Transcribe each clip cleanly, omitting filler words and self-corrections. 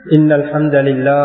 إن الحمد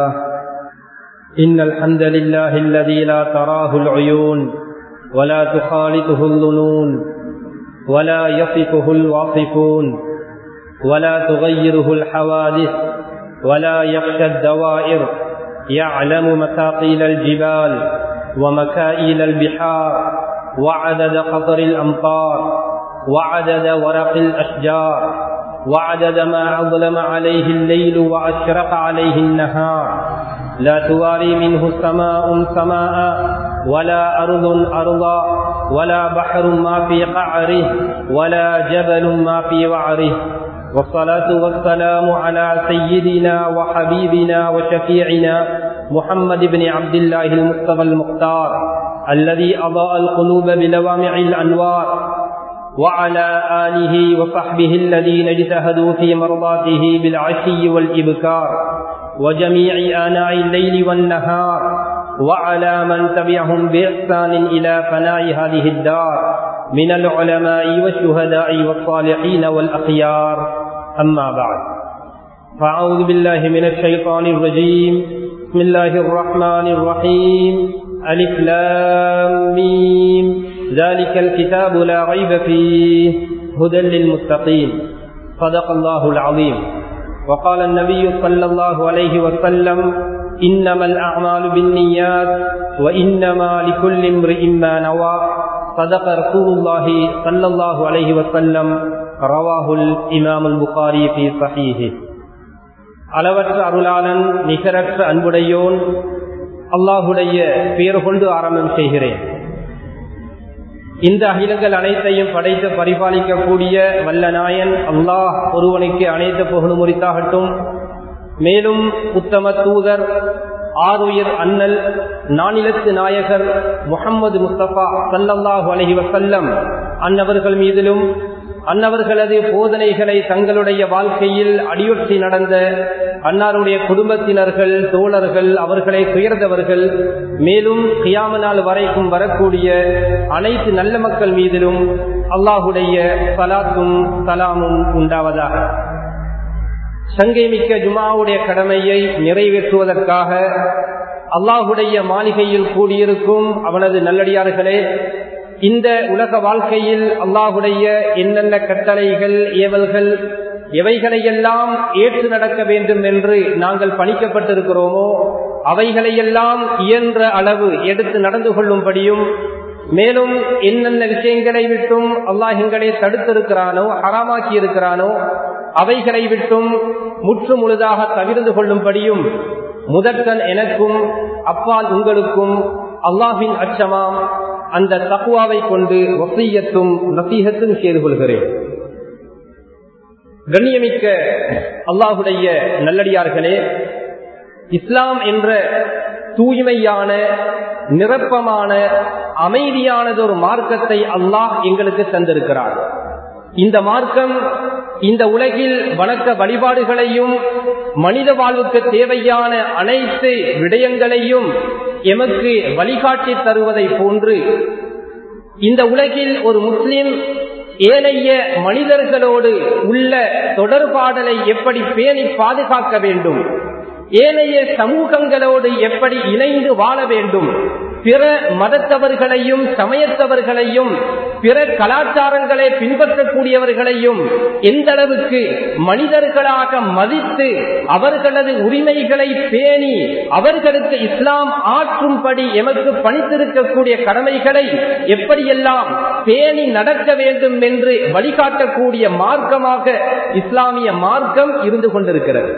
لله الذي لا تراه العيون ولا تخالطه الظنون ولا يصفه الواصفون ولا تغيره الحوادث ولا يخشى الدوائر، يعلم مثاقيل الجبال ومكائيل البحار وعدد قطر الأمطار وعدد ورق الأشجار وعدد ما أظلم عليه الليل وأشرق عليه النهار، لا تواري منه سماء سماء ولا أرض أرضا ولا بحر ما في قعره ولا جبل ما في وعره. والصلاة والسلام على سيدنا وحبيبنا وشفيعنا محمد بن عبد الله المصطفى المختار الذي أضاء القلوب بلوامع الأنوار، وعلى آله وصحبه الذين اجتهدوا في مرضاته بالعشي والإبكار وجميع آناء الليل والنهار، وعلى من تبعهم بإحسان إلى فناء هذه الدار من العلماء والشهداء والصالحين والأخيار. أما بعد، فأعوذ بالله من الشيطان الرجيم. بسم الله الرحمن الرحيم. ألف لام ميم، ذلك الكتاب لا ريب فيه هدى للمتقين. صدق الله العظيم. وقال النبي صلى الله عليه وسلم: إنما الأعمال بالنيات وإنما لكل امرئ ما نوى. صدق رسول الله صلى الله عليه وسلم. رواه الإمام البخاري في صحيحه. அளவற்ற அருளாளன் நிகரற்ற அன்புடையோன் அல்லாஹுடைய பெயர் கொண்டு ஆரம்பம் செய்கிறேன். இந்த அகிலங்கள் அனைத்தையும் படைத்து பரிபாலிக்கக்கூடிய வல்ல நாயன் அல்லாஹ் ஒருவனுக்கு அனைத்து புகழும் உரித்தாகட்டும். மேலும் உத்தம தூதர் ஆருயிர் அண்ணல் நானிலத்து நாயகர் முஹம்மது முஸ்தபா ஸல்லல்லாஹு அலைஹி வஸல்லம் அன்னவர்கள் மீதிலும் அன்னவர்களது போதனைகளை தங்களுடைய வாழ்க்கையில் அடியொற்றி நடந்த அன்னாருடைய குடும்பத்தினர்கள், தோழர்கள், அவர்களை துயர்ந்தவர்கள், மேலும் கியாம நாள் வரைக்கும் வரக்கூடிய அனைத்து நல்ல மக்கள் மீதிலும் அல்லாஹுடைய ஸலாத்தும் ஸலாமும் உண்டாவதாக. சங்கை மிக்க ஜுமாவுடைய கடமையை நிறைவேற்றுவதற்காக அல்லாஹுடைய மாளிகையில் கூடியிருக்கும் அவனது நல்லடியார்களே, இந்த உலக வாழ்க்கையில் அல்லாஹுடைய என்னென்ன கட்டளைகள், ஏவல்கள், எவைகளையெல்லாம் ஏற்று நடக்க வேண்டும் என்று நாங்கள் பணிக்கப்பட்டிருக்கிறோமோ அவைகளையெல்லாம் இயன்ற அளவு எடுத்து நடந்து கொள்ளும்படியும், மேலும் என்னென்ன விஷயங்களை விட்டும் அல்லாஹ் எங்களை தடுத்திருக்கிறானோ, ஹராமாக்கி இருக்கிறானோ அவைகளை விட்டும் முற்று முழுதாக தவிர்த்து கொள்ளும்படியும் முதற்கண் எனக்கும் அப்பால் உங்களுக்கும் அல்லாஹின் அச்சமாம் அந்த தக்வாவை கொண்டு வசியத்தும் நசீஹத்தும் செய்து கொள்கிறேன். கண்ணியமிக்க அல்லாஹுடைய நல்லடியார்களே, இஸ்லாம் என்ற தூய்மையான, நிரப்பமான, அமைதியானதொரு மார்க்கத்தை அல்லாஹ் எங்களுக்கு தந்திருக்கிறார். இந்த மார்க்கம் இந்த உலகில் வணக்க வழிபாடுகளையும் மனித வாழ்வுக்கு தேவையான அனைத்து விடயங்களையும் எமக்கு வழிகாட்டி தருவதை போன்று இந்த உலகில் ஒரு முஸ்லிம் ஏனைய மனிதர்களோடு உள்ள தொடர்பாடலை எப்படி பேணி பாதுகாக்க வேண்டும், ஏனைய சமூகங்களோடு எப்படி இணைந்து வாழ வேண்டும், பிற மதத்தவர்களையும் சமயத்தவர்களையும் பிற கலாச்சாரங்களை பின்பற்றக்கூடியவர்களையும் எந்த அளவுக்கு மனிதர்களாக மதித்து அவர்களது உரிமைகளை பேணி அவர்களுக்கு இஸ்லாம் ஆற்றும்படி எமக்கு பணித்திருக்கக்கூடிய கடமைகளை எப்படியெல்லாம் பேணி நடக்க வேண்டும் என்று வழிகாட்டக்கூடிய மார்க்கமாக இஸ்லாமிய மார்க்கம் இருந்து கொண்டிருக்கிறது.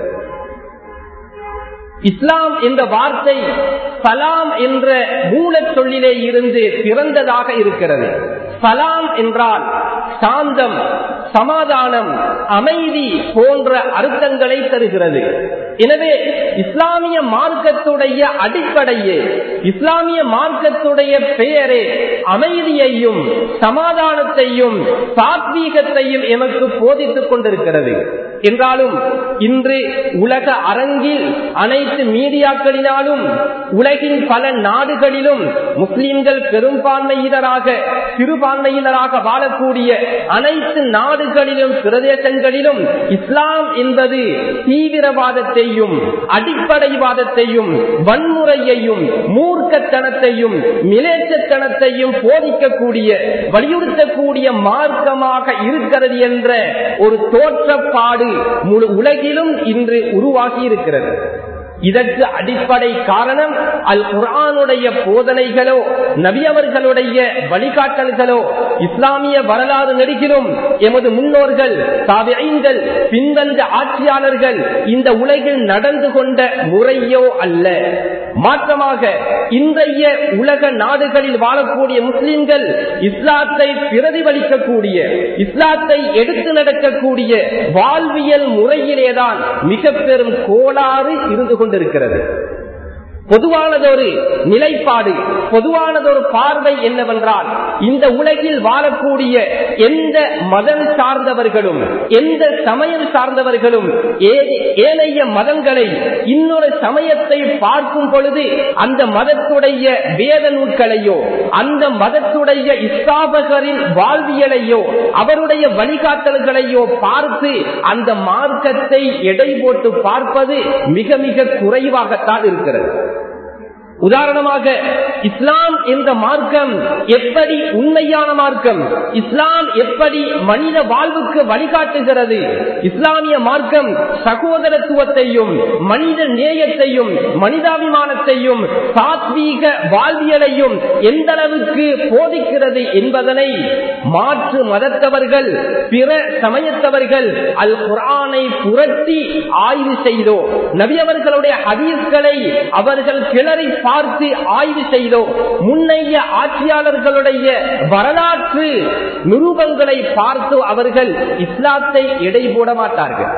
இஸ்லாம் என்ற வார்த்தை சலாம் என்ற மூலச் சொல்லிலே இருந்து பிறந்ததாக இருக்கிறது. சலாம் என்றால் சாந்தம், சமாதானம், அமைதி போன்ற அர்த்தங்களை தருகிறது. எனவே இஸ்லாமிய மார்க்கத்துடைய அடிப்படையே, இஸ்லாமிய மார்க்கத்துடைய பெயரே அமைதியையும் சமாதானத்தையும் சாத்வீகத்தையும் எமக்கு போதித்துக் கொண்டிருக்கிறது. என்றாலும் இன்று உலக அரங்கில் அனைத்து மீடியாக்களினாலும் உலகின் பல நாடுகளிலும் முஸ்லிம்கள் பெரும்பான்மையினராக சிறுபான்மையினராக வாழக்கூடிய அனைத்து நாடுகளிலும் பிரதேசங்களிலும் இஸ்லாம் என்பது தீவிரவாதத்தையும் அடிப்படைவாதத்தையும் வன்முறையையும் மூர்க்கத்தனத்தையும் மிலேச்சத்தனத்தையும் போதிக்கக்கூடிய வலியுறுத்தக்கூடிய மார்க்கமாக இருக்கிறது என்ற ஒரு தோற்றப்பாடு முழு உலகிலும் இன்று உருவாகி இருக்கிறது. இதற்கு அடிப்படை காரணம் அல் குர்ஆனுடைய போதனைகளோ நபி அவர்களுடைய வழிகாட்டல்களோ இஸ்லாமிய வரலாறு நெடுகிலும் எமது முன்னோர்கள் தாபிஈன்கள் பின்வந்த ஆட்சியாளர்கள் இந்த உலகில் நடந்து கொண்ட முறையோ அல்ல. மாற்றமாக இன்றைய உலக நாடுகளில் வாழக்கூடிய முஸ்லிம்கள் இஸ்லாத்தை பிரதிபலிக்கக்கூடிய இஸ்லாத்தை எடுத்து நடக்கக்கூடிய வாழ்வியல் முறையிலேதான் மிக பெரும் கோளாறு இருந்து கொண்டிருக்கிறது. பொதுவானதொரு நிலைப்பாடு பொதுவானதொரு பார்வை என்னவென்றால் இந்த உலகில் வாழக்கூடிய எந்த மதம் சார்ந்தவர்களும் எந்த சமயம் சார்ந்தவர்களும் ஏனைய மதங்களை இன்னொரு சமயத்தை பார்க்கும் பொழுது அந்த மதத்துடைய வேத நூல்களையோ அந்த மதத்துடைய இஸ்லாபகரின் வாழ்வியலையோ அவருடைய வழிகாட்டல்களையோ பார்த்து அந்த மார்க்கத்தை எடை போட்டு பார்ப்பது மிக மிக குறைவாகத்தான் இருக்கிறது. உதாரணமாக இஸ்லாம் என்ற மார்க்கம் எப்படி உண்மையான மார்க்கம், இஸ்லாம் எப்படி மனித வாழ்வுக்கு வழிகாட்டுகிறது, இஸ்லாமிய மார்க்கம் சகோதரத்துவத்தையும் மனித நேயத்தையும் மனிதாபிமானத்தையும் சாத்வீக வாழ்வியலையும் எந்த அளவுக்கு போதிக்கிறது என்பதனை மாற்று மதத்தவர்கள் பிற சமயத்தவர்கள் அல் குர்ஆனை புரட்டி ஆய்வு செய்தோ நபி அவர்களுடைய ஹதீஸ்களை அவர்கள் கிளறி பார்த்து ஆய்வு செய்தோ முன்னைய ஆட்சியாளர்களுடைய வரலாற்று நிரூபங்களை பார்த்து அவர்கள் இஸ்லாத்தை எடை போட மாட்டார்கள்.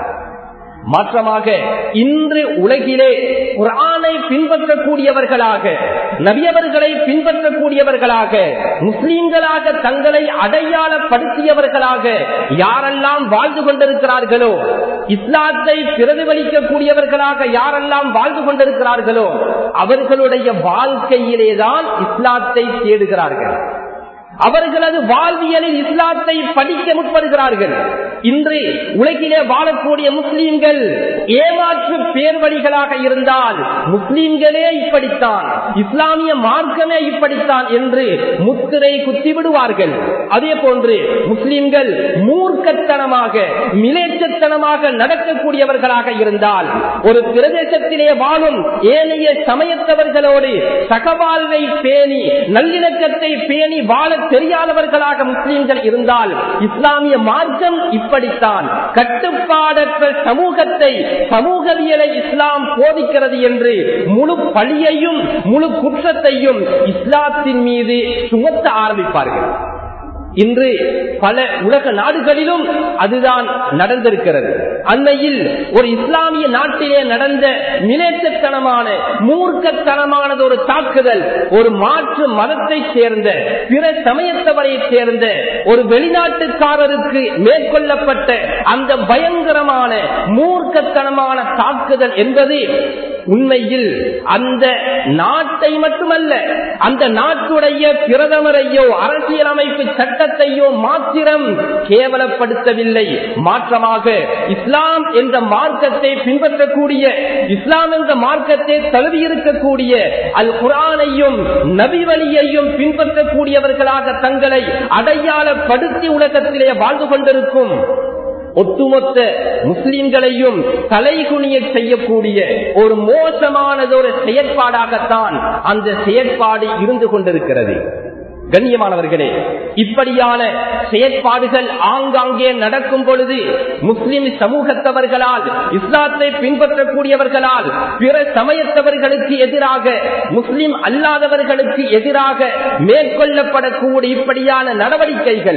மாற்றமாக இன்று உலகிலே குர்ஆனை பின்பற்றக்கூடியவர்களாக நபியவர்களை பின்பற்றக்கூடியவர்களாக முஸ்லிம்களாக தங்களை அடையாளப்படுத்தியவர்களாக யாரெல்லாம் வாழ்ந்து கொண்டிருக்கிறார்களோ இஸ்லாத்தை பிரதிபலிக்கக்கூடியவர்களாக யாரெல்லாம் வாழ்ந்து கொண்டிருக்கிறார்களோ அவர்களுடைய வாழ்க்கையிலேதான் இஸ்லாத்தை தேடுகிறார்கள். அவர்களது வாழ்வியலில் இஸ்லாத்தை படிக்க முற்படுகிறார்கள். இன்று உலகிலே வாழக்கூடிய முஸ்லிம்கள் ஏமாற்று பேர்வழிகளாக இருந்தால் முஸ்லிம்களே இப்படித்தான் இஸ்லாமிய மார்க்கமே இப்படித்தான் என்று முத்திரை குத்தி விடுவார்கள். அதே போன்று முஸ்லிம்கள் மூர்க்கத்தனமாக மிலேச்சத்தனமாக நடக்கக்கூடியவர்களாக இருந்தால் ஒரு பிரதேசத்திலே வாழும் ஏனைய சமயத்தவர்களோடு சகவாழ்வை பேணி நல்லிணக்கத்தை பேணி வாழ தெரியாதவர்களாக முஸ்லிம்கள் இருந்தால் இஸ்லாமிய மார்க்கம் இப்படித்தான் கட்டுப்பாடற்ற சமூகத்தை சமூகவியலை இஸ்லாம் போதிக்கிறது என்று முழு பழியையும் முழு குற்றத்தையும் இஸ்லாத்தின் மீது சுமத்த ஆரம்பிப்பார்கள். இன்று பல உலக நாடுகளிலும் அதுதான் நடந்திருக்கிறது. அண்மையில் ஒரு இஸ்லாமிய நாட்டிலே நடந்த மிலேச்சத்தனமான மூர்க்கத்தனமானது ஒரு தாக்குதல் ஒரு மாற்று மதத்தை சேர்ந்த பிற சமயத்தவரை சேர்ந்த ஒரு வெளிநாட்டுக்காரருக்கு மேற்கொள்ளப்பட்ட அந்த பயங்கரமான மூர்க்கத்தனமான தாக்குதல் என்பது உண்மையில் அந்த நாட்டை மட்டுமல்ல அந்த நாட்டுடைய பிரதமரையோ அரசியலமைப்பு சட்டத்தையோ மாத்திரம் கேவலப்படுத்தவில்லை. மாற்றமாக இஸ்லாம் என்ற மார்க்கத்தை பின்பற்றக்கூடிய இஸ்லாம் என்ற மார்க்கத்தை தழுவியிருக்கக்கூடிய அல் குர்ஆனையும் நபி வழியையும் பின்பற்றக்கூடியவர்களாக தங்களை அடையாளப்படுத்தி உலகத்திலே வாழ்ந்து கொண்டிருக்கும் ஒட்டுமொத்த முஸ்லிம்களையும் தலைகுனிய செய்யக்கூடிய ஒரு மோசமானதொரு செயற்பாடாகத்தான் அந்த செயற்பாடு இருந்து கொண்டிருக்கிறது. கண்ணியமானவர்களே, இப்படியான செயற்பாடுகள் ஆங்காங்கே நடக்கும் பொழுது முஸ்லிம் சமூகத்தவர்களால் இஸ்லாத்தை பின்பற்றக்கூடியவர்களால் பிற சமயத்தவர்களுக்கு எதிராக முஸ்லிம் அல்லாதவர்களுக்கு எதிராக மேற்கொள்ளப்படக்கூடிய இப்படியான நடவடிக்கைகள்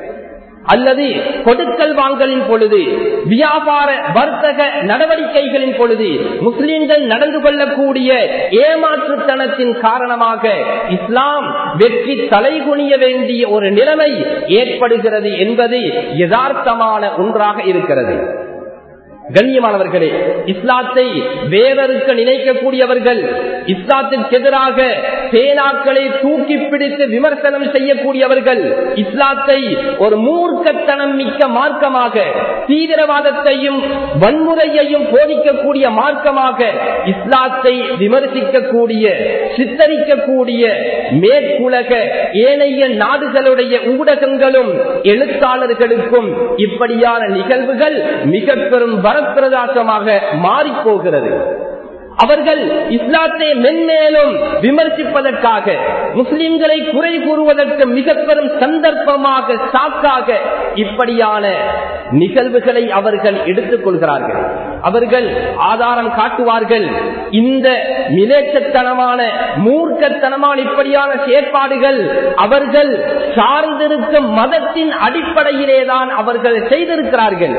அல்லது கொடுக்கல் வாங்கலின் பொழுது வியாபார வர்த்தக நடவடிக்கைகளின் பொழுது முஸ்லிம்கள் நடந்து கொள்ளக்கூடிய ஏமாற்றுத்தனத்தின் காரணமாக இஸ்லாம் வெற்றி தலைகுனிய வேண்டிய ஒரு நிலைமை ஏற்படுகிறது என்பது யதார்த்தமான ஒன்றாக இருக்கிறது. கண்ணியமானவர்களே, இஸ்லாத்தை வேறறுக்க நினைக்கக்கூடியவர்கள், இஸ்லாத்திற்கு எதிராக பேனாக்களை தூக்கி பிடித்து விமர்சனம் செய்யக்கூடியவர்கள், இஸ்லாத்தை ஒரு மூர்க்கத்தனம் மிக்க மார்க்கமாக, தீவிரவாதத்தையும் வன்முறையையும் போதிக்கக்கூடிய மார்க்கமாக இஸ்லாத்தை விமர்சிக்கக்கூடிய, சித்தரிக்கக்கூடிய மேற்குலக ஏனைய நாடுகளுடைய ஊடகங்களும் எழுத்தாளர்களுக்கும் இப்படியான நிகழ்வுகள் மிக பெரும் வரப்பிரதாசமாக மாறிப்போகிறது. அவர்கள் இஸ்லாத்தை மென்மேலும் விமர்சிப்பதற்காக, முஸ்லிம்களை குறை கூறுவதற்கு மிக பெரும் சந்தர்ப்பமாக, சாக்காக இப்படியான நிகழ்வுகளை அவர்கள் எடுத்துக் கொள்கிறார்கள். அவர்கள் ஆதாரம் காட்டுவார்கள். இந்த மிலேச்சத்தனமான மூர்க்கத்தனமான இப்படியான செயற்பாடுகள் அவர்கள் சார்ந்திருக்கும் மதத்தின் அடிப்படையிலேதான் அவர்கள் செய்திருக்கிறார்கள்.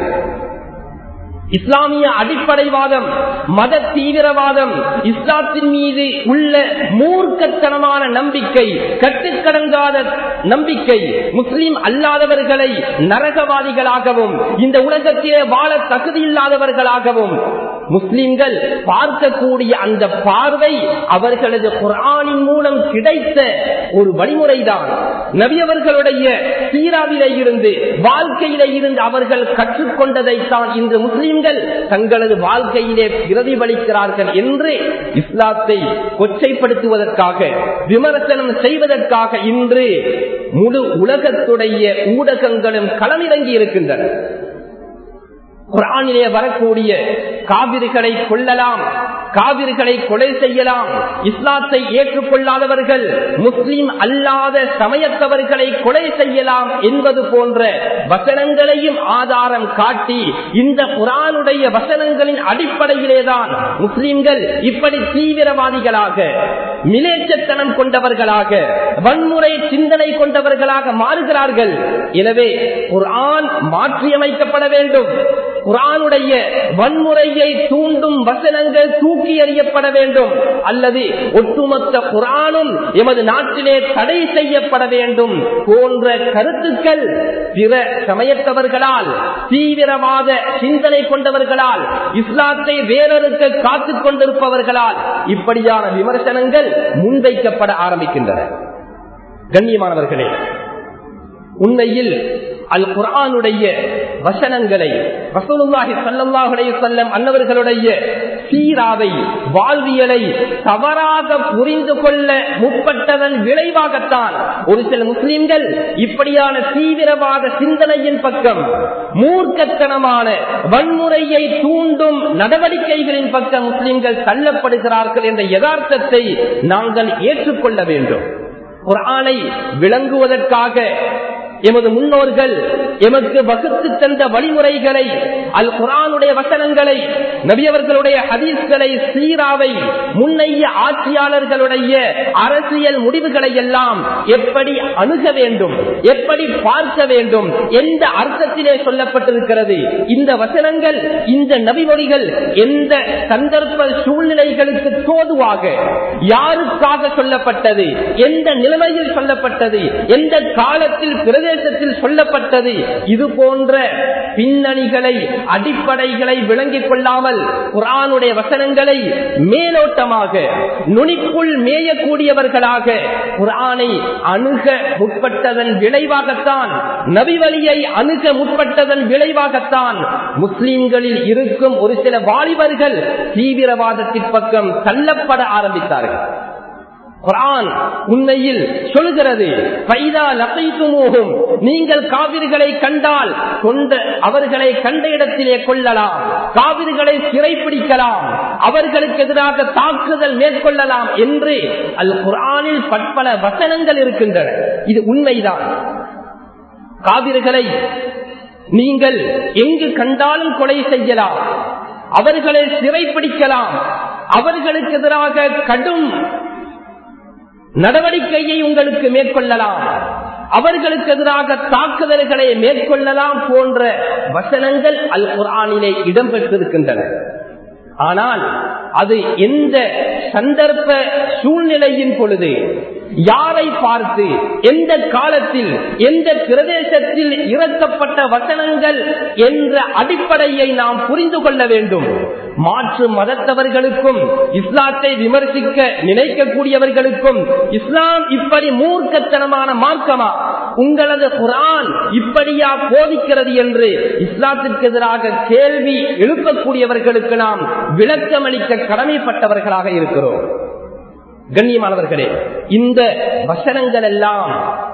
இஸ்லாமிய அடிப்படைவாதம், மத தீவிரவாதம், இஸ்லாத்தின் மீது உள்ள மூர்க்கத்தனமான நம்பிக்கை, கட்டுக்கடங்காத நம்பிக்கை, முஸ்லிம் அல்லாதவர்களை நரகவாதிகளாகவும் இந்த உலகத்திலே வாழ தகுதியில்லாதவர்களாகவும் முஸ்லிம்கள் பார்க்கக்கூடிய அந்த பார்வை அவர்களது குர்ஆனின் மூலம் கிடைத்த ஒரு வழிமுறைதான். நபியவர்களுடைய சீராவிலே இருந்து, வாழ்க்கையிலே இருந்து அவர்கள் கற்றுக்கொண்டதைத்தான் இன்று முஸ்லிம்கள் தங்களது வாழ்க்கையிலே பிரதிபலிக்கிறார்கள் என்று இஸ்லாத்தை கொச்சைப்படுத்துவதற்காக, விமர்சனம் செய்வதற்காக இன்று முழு உலகத்துடைய ஊடகங்களும் களமிறங்கி இருக்கின்றன. குர்ஆனிலே வரக்கூடிய காபிர்களை கொல்லலாம், காபிர்களை கொலை செய்யலாம், இஸ்லாத்தை ஏற்றுக்கொள்ளாதவர்கள், முஸ்லிம் அல்லாத சமயத்தவர்களை கொலை செய்யலாம் என்பது போன்ற வசனங்களையும் ஆதாரம் காட்டி, இந்த குர்ஆனுடைய வசனங்களின் அடிப்படையிலேதான் முஸ்லிம்கள் இப்படி தீவிரவாதிகளாக, மிலேச்சத்தனம் கொண்டவர்களாக, வன்முறை சிந்தனை கொண்டவர்களாக மாறுகிறார்கள். எனவே குர்ஆன் மாற்றியமைக்கப்பட வேண்டும். குர்ஆனுடைய வன்முறையை தூண்டும் வசனங்கள் தூக்கி எறியப்பட வேண்டும், அல்லது ஒட்டுமொத்த குர்ஆனும் எமது நாட்டிலே தடை செய்யப்பட வேண்டும் போன்ற கருத்துக்கள் பிற சமயத்தவர்களால், தீவிரவாத சிந்தனை கொண்டவர்களால், இஸ்லாத்தை வேறறுக்க காத்துக் கொண்டிருப்பவர்களால் இப்படியான விமர்சனங்கள் முன்வைக்கப்பட ஆரம்பிக்கின்றன. கண்ணியமானவர்களே, உண்மையில் அல் குர்ஆனுடைய வசனங்களை, ரசூலுல்லாஹி ஸல்லல்லாஹு அலைஹி வஸல்லம் அன்னவர்களுடைய சீராவை, வாழ்வியலை தவறாக புரிந்து கொள்ள முற்பட்டதன் விளைவாகத்தான் ஒரு சில முஸ்லிம்கள் இப்படியான தீவிரவாத சிந்தனையின் பக்கம், மூர்க்கத்தனமான வன்முறையை தூண்டும் நடவடிக்கைகளின் பக்கம் முஸ்லிம்கள் தள்ளப்படுகிறார்கள் என்ற யதார்த்தத்தை நாங்கள் ஏற்றுக்கொள்ள வேண்டும். குர்ஆனை விளங்குவதற்காக எமது முன்னோர்கள் எமக்கு வகுத்து தந்த வழிமுறைகளை, அல் குர்ஆனுடைய வசனங்களை, நபியவர்களுடைய ஹதீஸ்களை, சீராவை, முன்னைய ஆட்சியாளர்களுடைய அரசியல் முடிவுகளை எல்லாம் எப்படி அணுக வேண்டும், எப்படி பார்க்க வேண்டும், எந்த அர்த்தத்திலே சொல்லப்பட்டிருக்கிறது, இந்த வசனங்கள், இந்த நபிமொழிகள் எந்த சந்தர்ப்ப சூழ்நிலைகளுக்கு தோதுவாக, யாருக்காக சொல்லப்பட்டது, எந்த நிலைமையில் சொல்லப்பட்டது, எந்த காலத்தில் பிரதேசத்தில் சொல்லப்பட்டது, இது போன்ற பின்னணிகளை, அடிப்படைகளை விளங்கிக் கொள்ளாமல் குர்ஆனுடைய வசனங்களை மேலோட்டமாக, நுனிக்குள் மேயக்கூடியவர்களாக குர்ஆனை அணுக முற்பட்டதன் விளைவாகத்தான், நபி வழியை அணுக முற்பட்டதன் விளைவாகத்தான் முஸ்லிம்களில் இருக்கும் ஒரு சில வாலிபர்கள் தீவிரவாதத்தின் பக்கம் தள்ளப்பட ஆரம்பித்தார்கள். குர்ஆன் உண்மையில் சொல்கிறது, நீங்கள் காவிர்களை கண்டால் அவர்களை கண்ட இடத்திலே கொள்ளலாம், காவிர்களை சிறைப்பிடிக்கலாம், அவர்களுக்கு எதிராக தாக்குதல் மேற்கொள்ளலாம் என்று அல் குர்ஆனில் பற்பல வசனங்கள் இருக்கின்றன. இது உண்மைதான். காவிர்களை நீங்கள் எங்கு கண்டாலும் கொலை செய்யலாம், அவர்களை சிறைப்பிடிக்கலாம், அவர்களுக்கு எதிராக கடும் நடவடிக்கையை உங்களுக்கு மேற்கொள்ளலாம், அவர்களுக்கு எதிராக தாக்குதல்களை மேற்கொள்ளலாம் போன்ற வசனங்கள் அல் குர்ஆனிலே இடம்பெற்றிருக்கின்றன. ஆனால் அது எந்த சந்தர்ப்ப சூழ்நிலையின் பொழுது, யாரை பார்த்து எந்த காலத்தில் எந்த பிரதேசத்தில் இறக்கப்பட்ட வசனங்கள் என்ற அடிப்படையை நாம் புரிந்து கொள்ள வேண்டும். மாற்று மதத்தவர்களுக்கும் இஸ்லாத்தை விமர்சிக்க நினைக்கக்கூடியவர்களுக்கும் இஸ்லாம் இப்படி மூர்க்கத்தனமான மார்க்கமா, உங்களது குர்ஆன் இப்படியா போதிக்கிறது என்று இஸ்லாத்திற்கு எதிராக கேள்வி எழுப்பக்கூடியவர்களுக்கு நாம் விளக்கமளிக்க கடமைப்பட்டவர்களாக இருக்கிறோம். கண்ணியமானவர்களே, இந்த வசனங்கள் எல்லாம்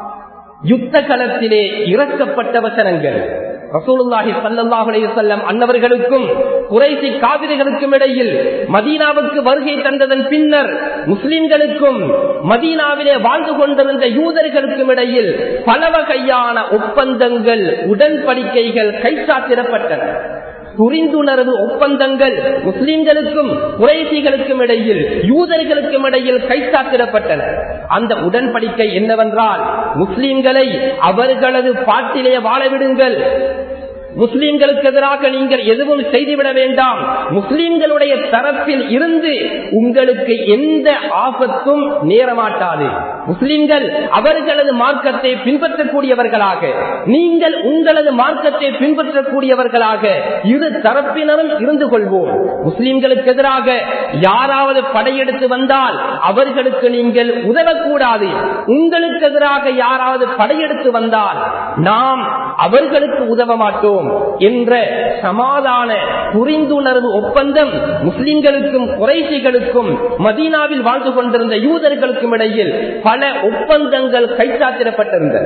யுத்த களத்திலே இறக்கப்பட்ட வசனங்கள். ரசூலுல்லாஹி ஸல்லல்லாஹு அலைஹி வஸல்லம் அன்னவர்களுக்கும் குறைஷி காபிர்களுக்கும் இடையில் மதீனாவுக்கு வருகை தந்ததன் பின்னர் முஸ்லிம்களுக்கும் மதீனாவிலே வாழ்ந்து கொண்டிருந்த யூதர்களுக்கும் இடையில் பல வகையான ஒப்பந்தங்கள், உடன்படிக்கைகள் கைச்சாத்திடப்பட்டன. புரிந்துணர்வு ஒப்பந்தங்கள் முஸ்லிம்களுக்கும் குறைஷிகளுக்கும் இடையில், யூதர்களுக்கும் இடையில் கைச்சாத்திடப்பட்டன. அந்த உடன்படிக்கை என்னவென்றால், முஸ்லிம்களை அவர்களது பாட்டிலே வாழவிடுங்கள், முஸ்லிம்களுக்கு எதிராக நீங்கள் எதுவும் செய்துவிட வேண்டாம், முஸ்லிம்களுடைய தரப்பில் இருந்து உங்களுக்கு எந்த ஆபத்தும் நேரமாட்டாது, முஸ்லிம்கள் அவர்களது மார்க்கத்தை பின்பற்றக்கூடியவர்களாக, நீங்கள் உங்களது மார்க்கத்தை பின்பற்றக்கூடியவர்களாக இரு தரப்பினரும் இருந்து கொள்வோம். முஸ்லிம்களுக்கு எதிராக யாராவது படையெடுத்து வந்தால் அவர்களுக்கு நீங்கள் உதவக்கூடாது, உங்களுக்கு எதிராக யாராவது படையெடுத்து வந்தால் நாம் அவர்களுக்கு உதவ மாட்டோம் என்ற சமாதான புரிந்துணர்வு ஒப்பந்தம் முஸ்லிம்களுக்கும் குறைஷிகளுக்கும் மதீனாவில் வாழ்ந்து கொண்டிருந்த யூதர்களுக்கும் இடையில் பல ஒப்பந்தங்கள் கைச்சாத்திடப்பட்டிருந்தன.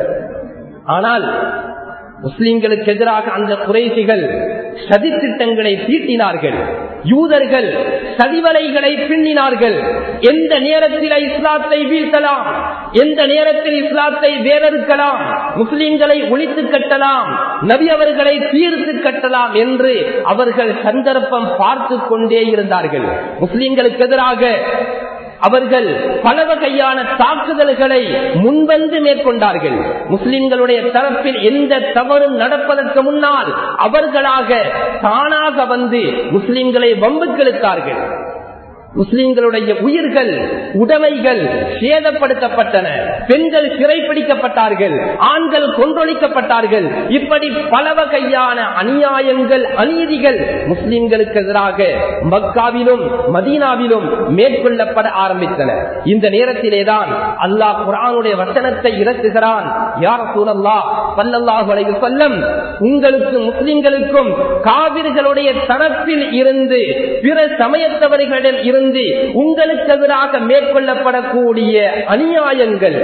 ஆனால் முஸ்லிம்களுக்கு எதிராக அந்த குறைஷிகள் சதி திட்டங்களை தீட்டினார்கள், யூதர்கள் சதிவலைகளை பின்னினார்கள். எந்த நேரத்தில் இஸ்லாத்தை வீழ்த்தலாம், எந்த நேரத்தில் இஸ்லாத்தை வேறறுக்கலாம், முஸ்லிம்களை ஒழித்து கட்டலாம், நபி அவர்களை தீர்த்து கட்டலாம் என்று அவர்கள் சந்தர்ப்பம் பார்த்து கொண்டே இருந்தார்கள். முஸ்லிம்களுக்கு எதிராக அவர்கள் பல வகையான தாக்குதல்களை முன்வந்து மேற்கொண்டார்கள். முஸ்லிம்களுடைய தரப்பில் எந்த தவறும் நடப்பதற்கு முன்னால் அவர்களாக தானாக வந்து முஸ்லிம்களை வம்புக்கெடுத்தார்கள். முஸ்லிம்களுடைய உயிர்கள், உடைமைகள் சேதப்படுத்தப்பட்டன, பெண்கள் சிறைப்பிடிக்கப்பட்டார்கள், ஆண்கள் கொன்றொழிக்கப்பட்டார்கள். இப்படி பல வகையான அநியாயங்கள், அநீதிகள் முஸ்லிம்களுக்கு எதிராக மக்காவிலும் மதீனாவிலும் மேற்கொள்ளப்பட ஆரம்பித்தன. இந்த நேரத்திலேதான் அல்லாஹ் குர்ஆனுடைய வசனத்தை இறக்குகிறான். யா ரசூலல்லாஹ் ஸல்லல்லாஹு அலைஹி வஸல்லம், உங்களுக்கும் முஸ்லிம்களுக்கும் காபிர்களுடைய தரப்பில் இருந்து பிற சமயத்தவர்களிடம் இருந்து உங்களுக்கு எதிராக மேற்கொள்ளப்படக்கூடிய அநியாயங்கள்,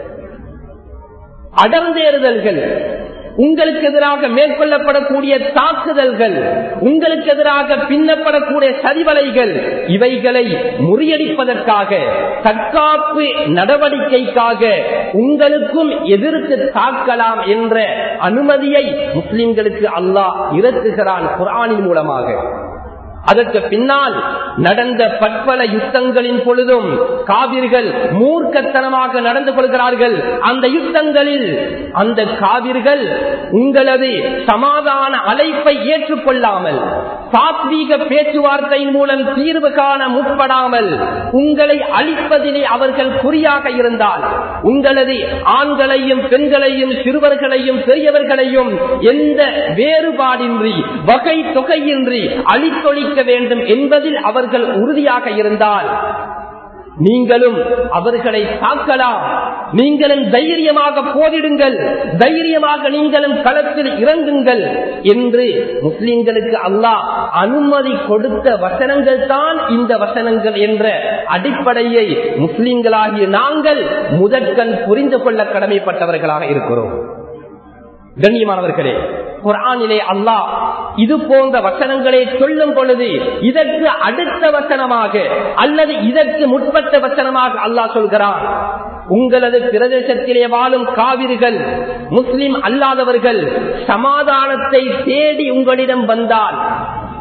அடர்ந்தேறுதல்கள், உங்களுக்கு எதிராக மேற்கொள்ளப்படக்கூடிய தாக்குதல்கள், உங்களுக்கு எதிராக பின்னப்படக்கூடிய சதிவலைகள், இவைகளை முறியடிப்பதற்காக, தற்காப்பு நடவடிக்கைக்காக உங்களுக்கும் எதிர்த்து தாக்கலாம் என்ற அனுமதியை முஸ்லிம்களுக்கு அல்லாஹ் இறக்குகிறான் குர்ஆனின் மூலமாக. அதற்கு பின்னால் நடந்த பற்பல யுத்தங்களின் பொழுதும் காவிர்கள் மூர்க்கத்தனமாக நடந்து கொள்கிறார்கள். அந்த யுத்தங்களில் அந்த காவிர்கள் உங்களது சமாதான அழைப்பை ஏற்றுக்கொள்ளாமல், சாத்வீக பேச்சுவார்த்தையின் மூலம் தீர்வு காண முற்படாமல் உங்களை அழிப்பதிலே அவர்கள் குறியாக இருந்தால், உங்களது ஆண்களையும் பெண்களையும் சிறுவர்களையும் பெரியவர்களையும் எந்த வேறுபாடின்றி வகை தொகையின்றி அழித்தொழிக்க வேண்டும் என்பதில் அவர்கள் உறுதியாக இருந்தால் நீங்களும் அவர்களை தாக்கலாம். நீங்களும் தைரியமாக போரிடுங்கள், தைரியமாக நீங்களும் களத்தில் இறங்குங்கள் என்று முஸ்லிம்களுக்கு அல்லாஹ் அனுமதி கொடுத்த வசனங்கள் தான் இந்த வசனங்கள் என்ற அடிப்படையை முஸ்லிம்களாகிய நாங்கள் முதற்கண் புரிந்து கொள்ள கடமைப்பட்டவர்களாக இருக்கிறோம். கண்ணியமானவர்களே, குர்ஆனிலே அல்லாஹ் இது போன்ற வசனங்களை சொல்லும் பொழுது இதற்கு அடுத்த வசனமாக அல்லது இதற்கு முற்பட்ட வசனமாக அல்லாஹ் சொல்கிறான், உங்களது பிரதேசத்திலே வாழும் காவிர்கள், முஸ்லிம் அல்லாதவர்கள் சமாதானத்தை தேடி உங்களிடம் வந்தால்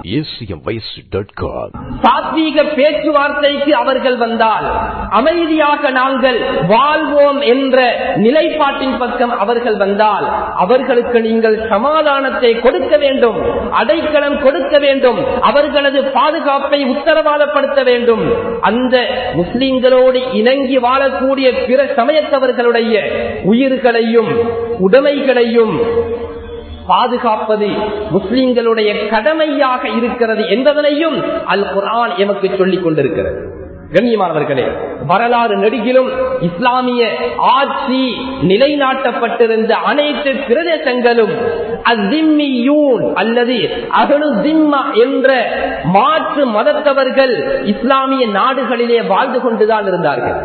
acmvoice.com. சாத்வீக பேச்சுவார்த்தைக்கு அவர்கள் வந்தால் அமைதியாக நாங்கள் வாழ்வோம் என்ற நிலைப்பாட்டின் பக்கம் அவர்கள் வந்தால் அவர்களுக்கு நீங்கள் சமாதானத்தை கொடுக்க வேண்டும், அடைக்கலம் கொடுக்க வேண்டும், அவர்களது பாதுகாப்பை உத்தரவாதப்படுத்த வேண்டும். அந்த முஸ்லிம்களோடு இணங்கி வாழக்கூடிய பிற சமயத்தவர்களுடைய உயிர்களையும் உடைமைகளையும் பாதுகாப்பது முஸ்லிம்களுடைய கடமையாக இருக்கிறது என்பதனையும் அல் குர்ஆன் எமக்கு சொல்லிக் கொண்டிருக்கிறது. கண்ணியமானவர்களே, வரலாறு நெடுகிலும் இஸ்லாமிய ஆட்சி நிலைநாட்டப்பட்டிருந்த அனைத்து பிரதேசங்களும் அஸ்ஸிம்மியூன் அல்லது அஹ்லு ஸிம்மா என்ற மாற்று மதத்தவர்கள் இஸ்லாமிய நாடுகளிலே வாழ்ந்து கொண்டுதான் இருந்தார்கள்.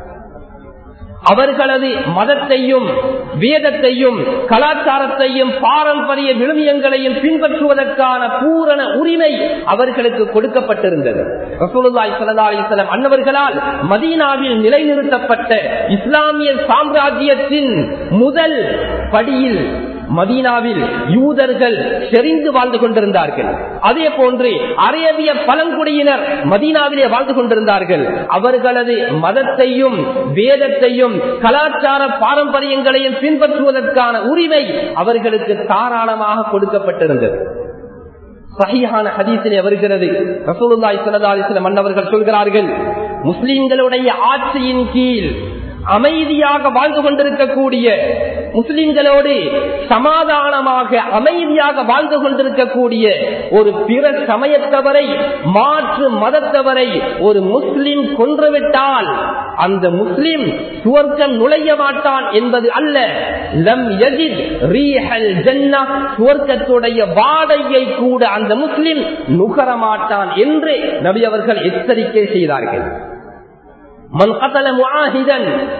அவர்களது மதத்தையும் வேதத்தையும் கலாச்சாரத்தையும் பாரம்பரிய விழுமியங்களையும் பின்பற்றுவதற்கான பூரண உரிமை அவர்களுக்கு கொடுக்கப்பட்டிருந்தது. ரசூலுல்லாஹி ஸல்லல்லாஹு அலைஹி வஸல்லம் அன்னவர்களால் மதீனாவில் நிலைநிறுத்தப்பட்ட இஸ்லாமிய சாம்ராஜ்யத்தின் முதல் படியில் மதீனாவில் யூதர்கள் செறிந்து வாழ்ந்து கொண்டிருந்தார்கள். அதே போன்று அரேபிய பழங்குடியினர் மதீனாவிலே வாழ்ந்து கொண்டிருந்தார்கள். அவர்களது மதத்தையும் வேதத்தையும் கலாச்சார பாரம்பரியங்களையும் பின்பற்றுவதற்கான உரிமை அவர்களுக்கு தாராளமாக கொடுக்கப்பட்டிருந்தது. சஹீஹான ஹதீஸிலே வருகிறது, ரசூலுல்லாஹி ஸல்லல்லாஹு அலைஹி வஸல்லம் அன்னவர்கள் சொல்கிறார்கள், முஸ்லிம்களுடைய ஆட்சியின் கீழ் அமைதியாக வாழ்ந்து கொண்டிருக்கக்கூடிய முஸ்லிம்களோடு சமாதானமாக அமைதியாக வாழ்ந்து கொண்டிருக்கக்கூடிய ஒரு பிற சமயத்தவரை மாற்று மதத்தவரை ஒரு முஸ்லிம் கொன்றுவிட்டால் அந்த முஸ்லிம் சுவர்க்கம் நுழைய மாட்டான் என்பது அல்ல, லம் யஜித் ரீஹல் ஜன்னah, சுவர்க்கத்துடைய வாடையை கூட அந்த முஸ்லிம் நுகர மாட்டான் என்று நபி அவர்கள் எச்சரிக்கை செய்தார்கள். من قتل معاهدا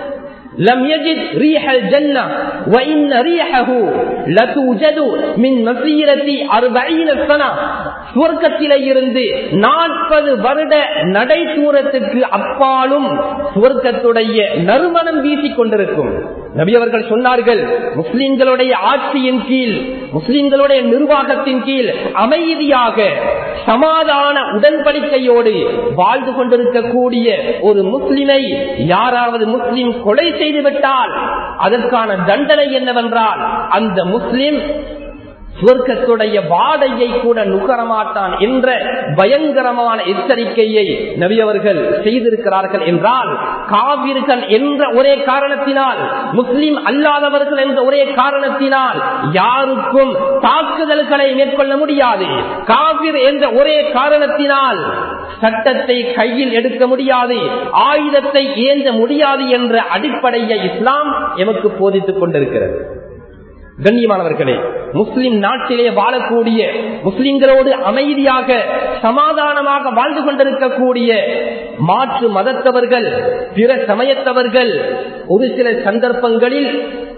لم يجد ريح الجنة وإن ريحه لتوجد من مسيرة 40 سنة. சுவர்க்கத்திலே இருந்து 40 வருட நடை தூரத்துக்கு அப்பாலும் சுவர்க்கத்துடைய நறுமணம் வீசிக் கொண்டிருக்கும். நபி அவர்கள் சொன்னார்கள், முஸ்லிம்களுடைய ஆட்சியின் கீழ் முஸ்லிம்களுடைய நிர்வாகத்தின் கீழ் அமைதியாக சமாதான உடன்படிக்கையோடு வாழ்ந்து கொண்டிருக்கக்கூடிய ஒரு முஸ்லிமை யாராவது முஸ்லிம் கொலை செய்துவிட்டால் அதற்கான தண்டனை என்னவென்றால் அந்த முஸ்லிம் சுவர்க்கத்துடைய வாடையை கூட நுகரமாட்டான் என்ற பயங்கரமான எச்சரிக்கையை நபி அவர்கள் செய்திருக்கிறார்கள். என்றால் காவிர்கள் என்ற ஒரே காரணத்தினால், முஸ்லிம் அல்லாதவர்கள் என்ற ஒரே காரணத்தினால் யாருக்கும் தாக்குதல்களை மேற்கொள்ள முடியாது. காவிர் என்ற ஒரே காரணத்தினால் சட்டத்தை கையில் எடுக்க முடியாது, ஆயுதத்தை ஏந்த முடியாது என்ற அடிப்படையை இஸ்லாம் எமக்கு போதித்துக் கொண்டிருக்கிறது. கண்ணியமானவர்களே, முஸ்லிம் நாட்டிலே வாழக்கூடிய முஸ்லிம்களோடு அமைதியாக சமாதானமாக வாழ்ந்து கொண்டிருக்கக்கூடிய மாற்று மதத்தவர்கள் பிற சமயத்தவர்கள் ஒரு சில சந்தர்ப்பங்களில்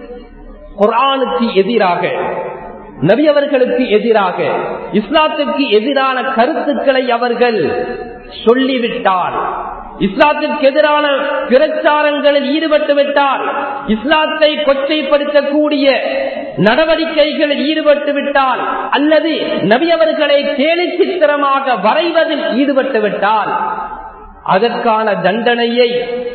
குர்ஆனுக்கு எதிராக, நபி அவர்களுக்கு எதிராக, இஸ்லாத்துக்கு எதிரான கருத்துக்களை அவர்கள் சொல்லிவிட்டால், இஸ்லாத்திற்கு எதிரான பிரச்சாரங்களில் ஈடுபட்டு விட்டால், இஸ்லாத்தை கொச்சைப்படுத்தக்கூடிய நடவடிக்கைகளில் ஈடுபட்டு விட்டால், அல்லது நபி அவர்களை கேலி சித்திரமாக வரைவதில் ஈடுபட்டு விட்டால் அதற்கான தண்டனையை,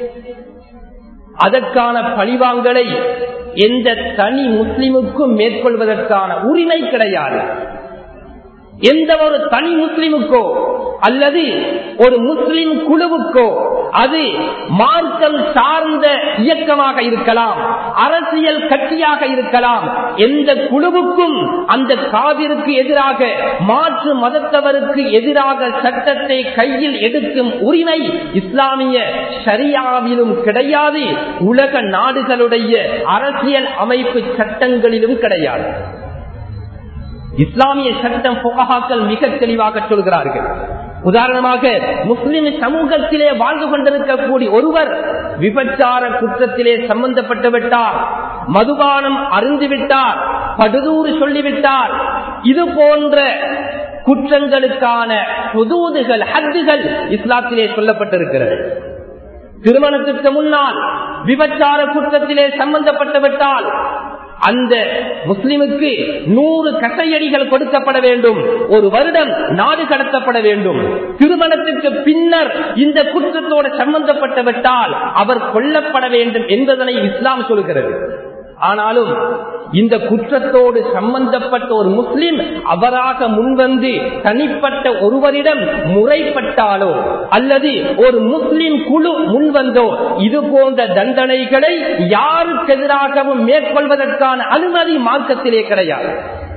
அதற்கான பழிவாங்கலை எந்த தனி முஸ்லிமுக்கும் மேற்கொள்வதற்கான உரிமை கிடையாது. எந்த ஒரு தனி முஸ்லிமுக்கோ அல்லது ஒரு முஸ்லிம் குழுவுக்கோ, அது மார்க்கம் சார்ந்த இயக்கமாக இருக்கலாம், அரசியல் கட்சியாக இருக்கலாம், எந்த குழுவுக்கும் அந்த காவிற்கு எதிராக மாற்று மதத்தவருக்கு எதிராக சட்டத்தை கையில் எடுக்கும் உரிமை இஸ்லாமிய ஷரியாவிலும் கிடையாது, உலக நாடுகளுடைய அரசியல் அமைப்பு சட்டங்களிலும் கிடையாது. இஸ்லாமிய சட்டம் ஃபுகஹாக்கள் மிக தெளிவாக சொல்கிறார்கள். உதாரணமாக, முஸ்லிம் சமூகத்திலே வாழ்ந்து கொண்டிருக்கக்கூடிய ஒருவர் விபச்சார குற்றத்திலே சம்பந்தப்பட்டு விட்டார், மதுபானம் அருந்திவிட்டார், படுதூறு சொல்லிவிட்டார், இது போன்ற குற்றங்களுக்கான ஹுதூதுகள், ஹத்துகள் இஸ்லாத்திலே சொல்லப்பட்டிருக்கிறது. திருமணத்திற்கு முன்னால் விபச்சார குற்றத்திலே சம்பந்தப்பட்டு விட்டால் அந்த முஸ்லிமுக்கு 100 கட்டையடிகள் கொடுக்கப்பட வேண்டும், ஒரு வருடம் நாடு கடத்தப்பட வேண்டும். திருமணத்திற்கு பின்னர் இந்த குற்றத்தோடு சம்பந்தப்பட்டுவிட்டால் அவர் கொல்லப்பட வேண்டும் என்பதனை இஸ்லாம் சொல்கிறது. ஆனாலும் இந்த குற்றத்தோடு சம்பந்தப்பட்ட ஒரு முஸ்லிம் அவராக முன்வந்து தனிப்பட்ட ஒருவரிடம் முறைப்பட்டாலோ அல்லது ஒரு முஸ்லிம் குழு முன்வந்தோ இது போன்ற தண்டனைகளை யாருக்கு எதிராகவும் மேற்கொள்வதற்கான அனுமதி மார்க்கத்திலே கிடையாது.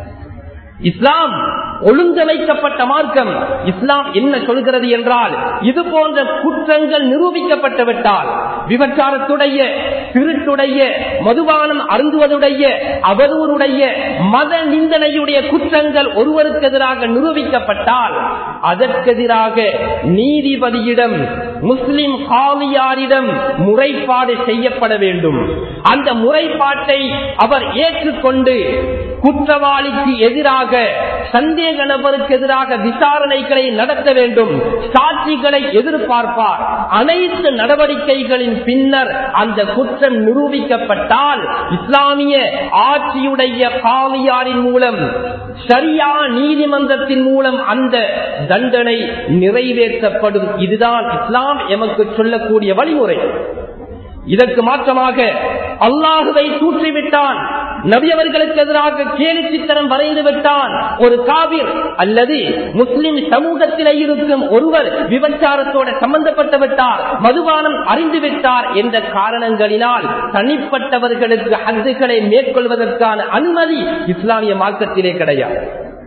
இஸ்லாம் ஒழுங்கமைக்கப்பட்ட மார்க்கம். இஸ்லாம் என்ன சொல்கிறது என்றால், இது போன்ற குற்றங்கள் நிரூபிக்கப்பட்டுவிட்டால், விபச்சாரத்துடைய, திருட்டுடைய, மதுபானம் அருந்துவதுடைய, அவதூறுடைய, மத நிந்தனையுடைய குற்றங்கள் ஒருவருக்கு எதிராக நிரூபிக்கப்பட்டால் அதற்கெதிராக நீதிபதியிடம், முஸ்லிம் காலியாரிடம் முறைப்பாடு செய்யப்பட வேண்டும். அந்த முறைப்பாட்டை அவர் ஏற்றுக்கொண்டு குற்றவாளிக்கு எதிராக, சந்தேக நபருக்கு எதிராக விசாரணைகளை நடத்த வேண்டும். சாட்சிகளை எதிர்பார்ப்பார். அனைத்து நடவடிக்கைகளின் பின்னர் அந்த குற்றம் நிரூபிக்கப்பட்டால் இஸ்லாமிய ஆட்சியுடைய காலியாரின் மூலம், ஷரியா நீதிமன்றத்தின் மூலம் அந்த தண்டனை நிறைவேற்றப்படும். இதுதான் இஸ்லாம் எமக்கு சொல்லக்கூடிய வழிமுறை. இதற்கு மாற்றமாக அல்லாஹுவை தூற்றிவிட்டான், நபி அவர்களுக்கு எதிராக கேலி சித்திரம் வரைந்து விட்டான் ஒரு காபிர் அல்லது முஸ்லிம் சமூகத்திலே இருக்கும் ஒருவர் விபச்சாரத்தோடு சம்பந்தப்பட்டு விட்டார், மதுபானம் அறிந்து விட்டார் என்ற காரணங்களினால் தனிப்பட்டவர்களுக்கு ஹத்துகளை மேற்கொள்வதற்கான அனுமதி இஸ்லாமிய மார்க்கத்திலே கிடையாது.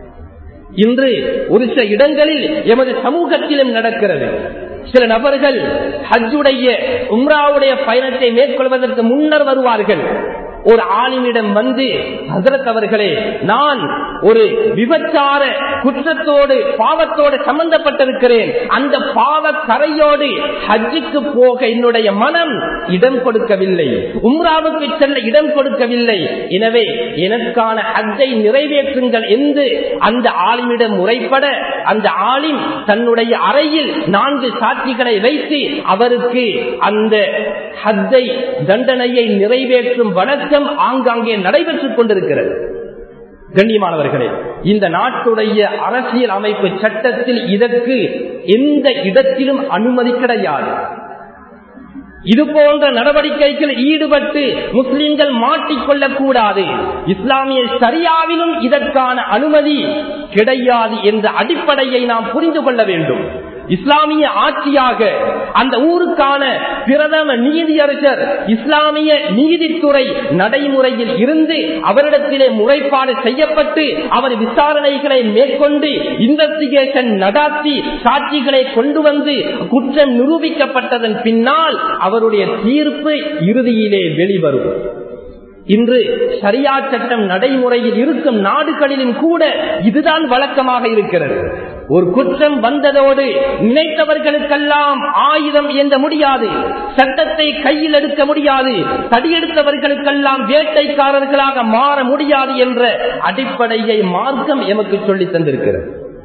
இன்று ஒரு சில இடங்களில் எமது சமூகத்திலும் நடக்கிறது. சில நபர்கள் ஹஜ்ஜுடைய, உம்ராவுடைய பயணத்தை மேற்கொள்வதற்கு முன்னர் வருவார்கள். ஒரு ஆலிமிடம் வந்து, ஹஜ்ரத் அவர்களே, நான் ஒரு விபச்சார குற்றத்தோடு, பாவத்தோடு சம்பந்தப்பட்டிருக்கிறேன், அந்த பாவ கரையோடு ஹஜ்ஜுக்கு போக என்னுடைய மனம் இடம் கொடுக்கவில்லை, உம்ராவுக்கு செல்ல இடம் கொடுக்கவில்லை, எனவே எனக்கான ஹஜ்ஜை நிறைவேற்றுங்கள் என்று அந்த ஆலிமிடம் முறைப்பட, அந்த ஆலிம் தன்னுடைய அறையில் 4 சாட்சிகளை வைத்து அவருக்கு அந்த ஹஜ்ஜை தண்டனையை நிறைவேற்றும் வழக்கம் ஆங்காங்கே நடைபெற்றுக் கொண்டிருக்கிறது. கண்ணியமானவர்களே, இந்த நாட்டுடைய அரசியல் அமைப்பு சட்டத்தில் இதற்கு எந்த இடத்திலும் அனுமதி கிடையாது. இது போன்ற நடவடிக்கைகள் ஈடுபட்டு முஸ்லிம்கள் மாட்டிக்கொள்ளக் கூடாது. இஸ்லாமிய ஷரியாவிலும் இதற்கான அனுமதி கிடையாது என்ற அடிப்படையை நாம் புரிந்து கொள்ள வேண்டும். இஸ்லாமிய ஆட்சியாக அந்த ஊருக்கான பிரதம நீதியரசர் இஸ்லாமிய நீதித்துறை நடைமுறையில் இருந்து அவரிடத்திலே முறைப்பாடு செய்யப்பட்டு அவர் விசாரணைகளை மேற்கொண்டு இன்வெஸ்டிகேஷன் நடத்தி சாட்சிகளை கொண்டு வந்து குற்றம் நிரூபிக்கப்பட்டதன் பின்னால் அவருடைய தீர்ப்பு இறுதியிலே வெளிவரும். இன்று ஷரியா சட்டம் நடைமுறையில் இருக்கும் நாடுகளிலும் கூட இதுதான் வழக்கமாக இருக்கிறது. ஒரு குற்றம் வந்ததோடு நினைத்தவர்களுக்கெல்லாம் ஆயுதம் ஏந்த முடியாது, சட்டத்தை கையில் எடுக்க முடியாது, தடியெடுத்தவர்களுக்கெல்லாம் வேட்டைக்காரர்களாக மாற முடியாது என்ற அடிப்படையை மார்க்கம் எமக்கு சொல்லி தந்திருக்கிறது.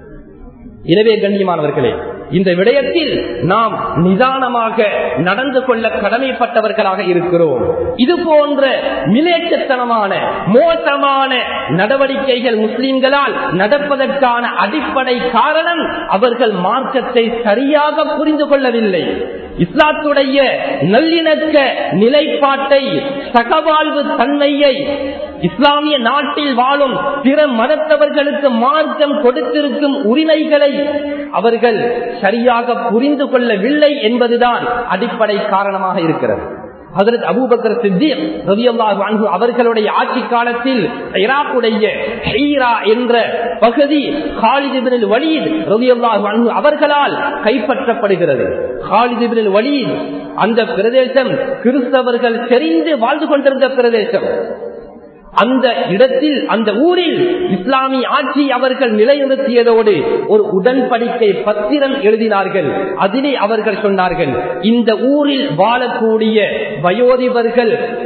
எனவே கண்ணியமானவர்களே, இந்த விடயத்தில் நாம் நிதானமாக நடந்து கொள்ள கடமைப்பட்டவர்களாக இருக்கிறோம். இது போன்ற மிலேச்சத்தனமான மோசமான நடவடிக்கைகள் முஸ்லிம்களால் நடப்பதற்கான அடிப்படை காரணம் அவர்கள் மார்க்கத்தை சரியாக புரிந்து கொள்ளவில்லை. இஸ்லாத்துடைய நல்லிணக்க நிலைப்பாட்டை, சகவாழ்வு தன்மையை, இஸ்லாமிய நாட்டில் வாழும் பிற மதத்தவர்களுக்கு மார்க்கம் கொடுத்திருக்கும் உரிமைகளை அவர்கள் சரியாக புரிந்து கொள்ளவில்லை என்பதுதான் அடிப்படை காரணமாக இருக்கிறது. ஹஜ்ரத் அபூபக்கர் சித்தீக் ரலியல்லாஹு அன்ஹு அவர்களுடைய ஆட்சி காலத்தில் ஈராக்குடைய ஹீரா என்ற பகுதி காலித் இப்னுல் வலீத் ரலியல்லாஹு அன்ஹு அவர்களால் கைப்பற்றப்படுகிறது. காலித் இப்னுல் வலீத் அந்த பிரதேசம் கிறிஸ்தவர்கள் செறிந்து வாழ்ந்து கொண்டிருந்த பிரதேசம். அந்த இடத்தில், அந்த ஊரில் இஸ்லாமிய ஆட்சி அவர்கள் நிலைநிறுத்தியதோடு ஒரு உடன்படிக்கை பத்திரம் எழுதினார்கள். அதிலே அவர்கள் சொன்னார்கள், இந்த ஊரில் வாழக்கூடிய வயோதிபர்கள்,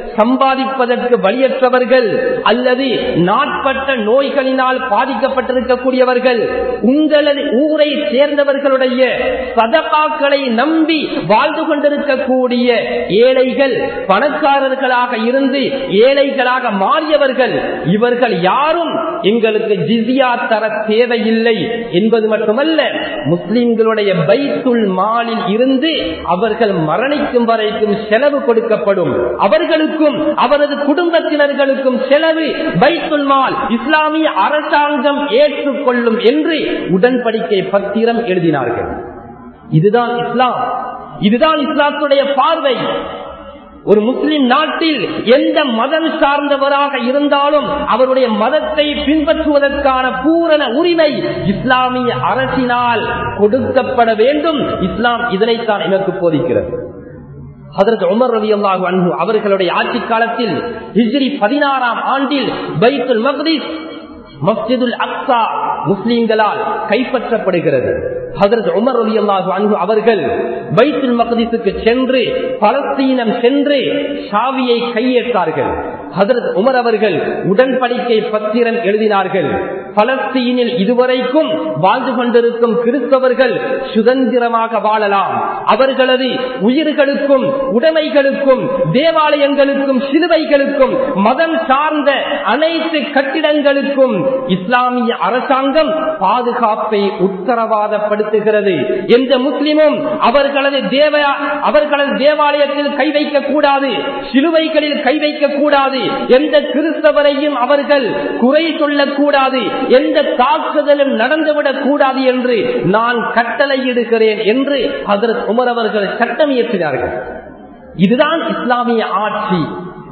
சம்பாதிப்பதற்கு வழியற்றவர்கள் அல்லது நாட்பட்ட நோய்களினால் பாதிக்கப்பட்டிருக்கக்கூடியவர்கள், உங்களது ஊரை சேர்ந்தவர்களுடைய சதகாக்களை நம்பி வாழ்ந்து கொண்டிருக்கக்கூடிய ஏழைகள், பணக்காரர்களாக இருந்து ஏழைகளாக மாறியவர்கள், இவர்கள் யாரும் எங்களுக்கு ஜிஸ்யா தர தேவையில்லை என்பது மட்டுமல்ல, முஸ்லிம்களுடைய பைத்துல் மாலில் இருந்து அவர்கள் மரணிக்கும் வரைக்கும் செலவு கொடுக்கப்படும். அவர்களுக்கும் அவரது குடும்பத்தினர்களுக்கும் செலவு பைத்துல் மால் இஸ்லாமிய அரசாங்கம் ஏற்றுக்கொள்ளும் என்று உடன்படிக்கை பத்திரம் எழுதினார்கள். இதுதான் இஸ்லாம், இதுதான் இஸ்லாத்துடைய பார்வை. ஒரு முஸ்லிம் நாட்டில் எந்த மதம் சார்ந்தவராக இருந்தாலும் அவருடைய மதத்தை பின்பற்றுவதற்கான பூரண உரிமை இஸ்லாமிய அரசினால் கொடுக்கப்பட வேண்டும். இஸ்லாம் இதனைத்தான் எனக்கு போதிக்கிறது. ஹஜ்ரத் உமர் ரலியல்லாஹு அன்ஹு அவர்களுடைய ஆட்சி காலத்தில் ஹிஜ்ரி 16ஆம் ஆண்டில் பைத்துல் மக்திஸ் மஸ்ஜிதுல் அக்ஸா முஸ்லிம்களால் கைப்பற்றப்படுகிறது. ஹஜ்ரத் உமர் ரலியல்லாஹு அன்ஹு அவர்கள் பைத்துல் மக்திஸுக்கு சென்று பலஸ்தீனம் சென்று சாவியை கையேற்றார்கள். ஹஜ்ரத் உமர் அவர்கள் உடன்படிக்கை பத்திரம் எழுதினார்கள். பலஸ்தீனில் இதுவரைக்கும் வாழ்ந்து கொண்டிருக்கும் கிறிஸ்தவர்கள் சுதந்திரமாக வாழலாம். அவர்களது உயிர்களுக்கும் உடைமைகளுக்கும் தேவாலயங்களுக்கும் சிலுவைகளுக்கும் மதம் சார்ந்த அனைத்து கட்டிடங்களுக்கும் இஸ்லாமிய அரசாங்கம் பாதுகாப்பை உத்தரவாதப்படுத்துகிறது. எந்த முஸ்லிமும் அவர்களது தேவாலயத்தில் கை வைக்க கூடாது, சிலுவைகளில் கை வைக்க கூடாது, எந்த கிறிஸ்தவரையும் அவர்கள் குறை சொல்லக்கூடாது, எந்த தாக்குதலும் நடந்துவிடக் கூடாது என்று நான் கட்டளையிடுகிறேன் என்று ஹஜ்ரத் உமர் அவர்கள் சட்டம் இயற்றினார்கள். இதுதான் இஸ்லாமிய ஆட்சி.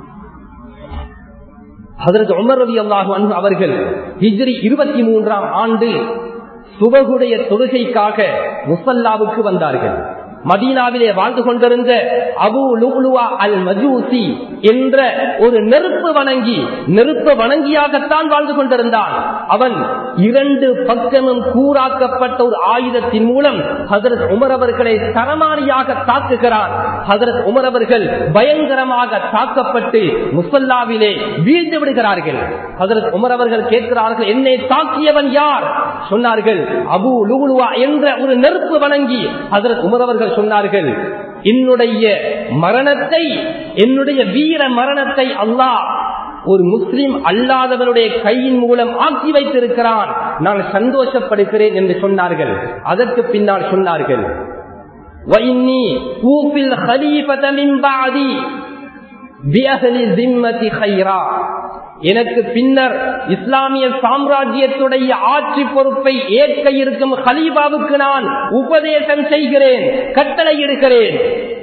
ஹஜ்ரத் உமர் ரலியல்லாஹு அன்ஹு அவர்கள் ஹிஜ்ரி 23ஆம் ஆண்டு சுபகுடைய தொழுகைக்காக முஸல்லாவுக்கு வந்தார்கள். மதீனாவிலே வாழ்ந்து கொண்டிருந்த அபூ லுஅ்லுஆ அல் மஜூசி என்ற ஒரு நெருப்பு வணங்கியாகத்தான் வாழ்ந்து கொண்டிருந்தான். அவன் 2 பக்கமும் கூறாக்கப்பட்ட ஒரு ஆயுதத்தின் மூலம் ஹஜ்ரத் உமர் அவர்களை தரமாரியாக தாக்குகிறான். ஹஜ்ரத் உமர் அவர்கள் பயங்கரமாக தாக்கப்பட்டு முஸல்லாவிலே வீழ்ந்து விடுகிறார்கள். ஹஜ்ரத் உமர் அவர்கள் கேட்கிறார்கள், என்னை தாக்கியவன் யார்? சொன்னார்கள், அபூ லுஅ்லுஆ என்ற ஒரு நெருப்பு வணங்கி. ஹஜ்ரத் உமர் அவர்கள் சொன்னார்கள், என்னுடைய மரணத்தை, என்னுடைய வீர மரணத்தை அல்லாஹ் ஒரு முஸ்லிம் அல்லாதவருடைய கையின் மூலம் ஆக்கி வைத்திருக்கிறான், நான் சந்தோஷப்படுகிறேன் என்று சொன்னார்கள். அதற்கு பின்னால் சொன்னார்கள், وَإِنِّي أُوفِي الْخَلِيفَةَ مِنْ بَعْدِي بِأَهْلِ الذِّمَّةِ خَيْرًا. எனக்கு பின்னர் இஸ்லாமிய சாம்ராஜ்யத்துடைய ஆட்சி பொறுப்பை ஏற்க இருக்கும் கலீஃபாவுக்கு நான் உபதேசம் செய்கிறேன், கட்டளையிடுகிறேன்.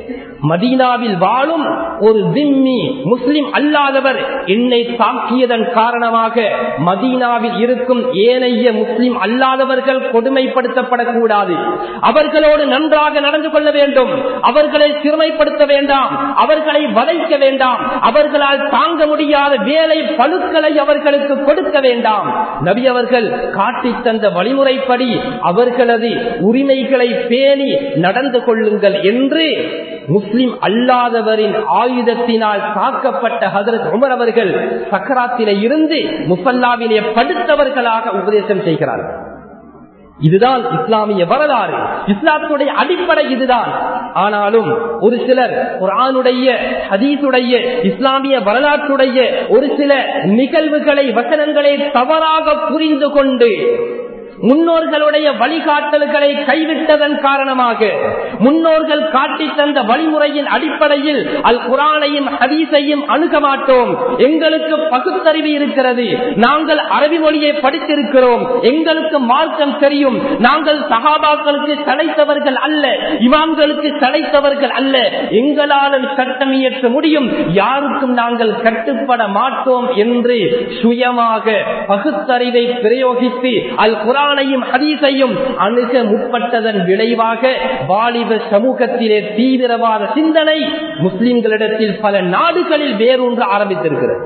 மதீனாவில் வாழும் ஒரு திம்மி முஸ்லிம் அல்லாதவர் என்னை தாக்கியதன் காரணமாக மதீனாவில் இருக்கும் ஏனைய முஸ்லிம் அல்லாதவர்கள் கொடுமைப்படுத்தப்படக்கூடாது. அவர்களோடு நன்றாக நடந்து கொள்ள வேண்டும், அவர்களை சிறுமைப்படுத்த வேண்டாம், அவர்களை வதைக்க வேண்டாம், அவர்களால் தாங்க முடியாத வேலை பழுக்களை அவர்களுக்கு கொடுக்க வேண்டாம். நபி அவர்கள் காட்டி தந்த வழிமுறைப்படி அவர்களது உரிமைகளை பேணி நடந்து கொள்ளுங்கள் என்று முஸ்லிம் அல்லாதவரின் ஆயுதத்தினால் தாக்கப்பட்ட ஹஜ்ரத் உமர் அவர்கள் சக்கராத்திலே இருந்து முஸல்லாவிலே படுத்தவர்களாக உபதேசம் செய்கிறார்கள். இதுதான் இஸ்லாமிய வரலாறு, இஸ்லாத்துடைய அடிப்படை இதுதான். ஆனாலும் ஒரு சிலர் குர்ஆனுடைய, ஹதீஸுடைய, இஸ்லாமிய வரலாற்றுடைய ஒரு சில நிகழ்வுகளை, வசனங்களை தவறாக புரிந்து கொண்டு முன்னோர்களுடைய வழிகாட்டல்களை கைவிட்டதன் காரணமாக, முன்னோர்கள் காட்டி தந்த வழிமுறையின் அடிப்படையில் அல் குர்ஆனையும் ஹதீஸையும் அணுக மாட்டோம், எங்களுக்கு பகுத்தறிவு இருக்கிறது, நாங்கள் அரபி மொழியை படித்திருக்கிறோம், எங்களுக்கு மார்க்கம் தெரியும், நாங்கள் சஹாபாக்களுக்கு சளைத்தவர்கள் அல்ல, இமாம்களுக்கு சளைத்தவர்கள் அல்ல, எங்களாலும் சட்டம் இயற்ற முடியும், யாருக்கும் நாங்கள் கட்டுப்பட மாட்டோம் என்று சுயமாக பகுத்தறிவை பிரயோகித்து அல் குர்ஆனையும் ஹதீஸையும் அணுக முற்பட்டதன் விளைவாக வாலிப சமூகத்திலே தீவிரவாத சிந்தனை முஸ்லிம்களிடத்தில் பல நாடுகளில் வேரூன்ற ஆரம்பித்திருக்கிறது.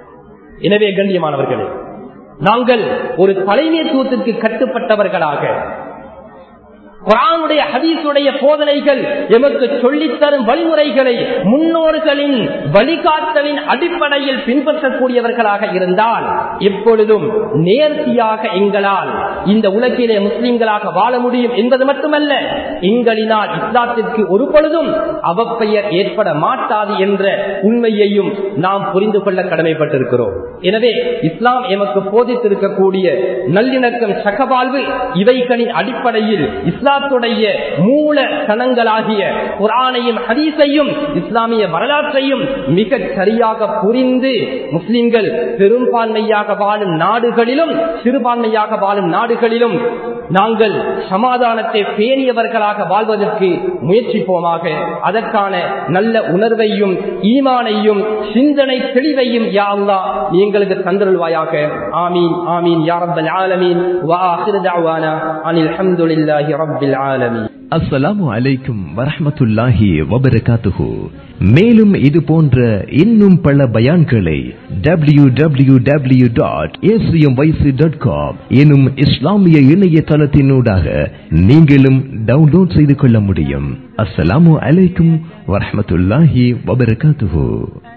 எனவே கண்ணியமானவர்களே, நாங்கள் ஒரு தலைமைத்துவத்திற்கு கட்டுப்பட்டவர்களாக குர்ஆனுடைய ஹதீஸுடைய போதனைகள் எமக்கு சொல்லித்தரும் வழிமுறைகளை முன்னோர்களின் வழிகாட்டலின் அடிப்படையில் பின்பற்றக்கூடியவர்களாக இருந்தால் எப்பொழுதும் நேர்த்தியாக எங்களால் இந்த உலகிலே முஸ்லிம்களாக வாழ முடியும் என்பது மட்டுமல்ல, எங்களினால் இஸ்லாத்திற்கு ஒரு பொழுதும் அவப்பெயர் ஏற்பட மாட்டாது என்ற உண்மையையும் நாம் புரிந்து கொள்ள கடமைப்பட்டிருக்கிறோம். எனவே இஸ்லாம் எமக்கு போதித்திருக்கக்கூடிய நல்லிணக்கம், சகவாழ்வு இவைகளின் அடிப்படையில் இஸ்லாத்துடைய மூல கணங்களாகிய குர்ஆனையும் ஹதீஸையும் இஸ்லாமிய வரலாற்றையும் மிக சரியாக புரிந்து முஸ்லிம்கள் பெரும்பான்மையாக வாழும் நாடுகளிலும் சிறுபான்மையாக வாழும் நாடுகளிலும் நாங்கள் சமாதானத்தை பேணியவர்களாக வாழ்வதற்கு முயற்சிப்போமாக. அதற்கான நல்ல உணர்வையும் ஈமானையும் சிந்தனை தெளிவையும் யா அல்லாஹ் எங்களுக்கு தந்தருள்வாயாக. ஆமீன் ஆமீன் யா ரப்பல் ஆலமீன். வ ஆகிரு தஅவானா அனில் ஹம்துலில்லாஹி ரப்பில் ஆலமீன். அஸ்ஸலாமு அலைக்கும் வரஹ்மத்துல்லாஹி வபரகாத்துஹு. மேலும் இது போன்ற இன்னும் பல பயான்களை www.acmyc.com எனும் இஸ்லாமிய இணையதளத்தினூடாக நீங்களும் டவுன்லோட் செய்து கொள்ள முடியும். அஸ்ஸலாமு அலைக்கும் வரஹ்மத்துல்லாஹி வபரகாத்துஹு.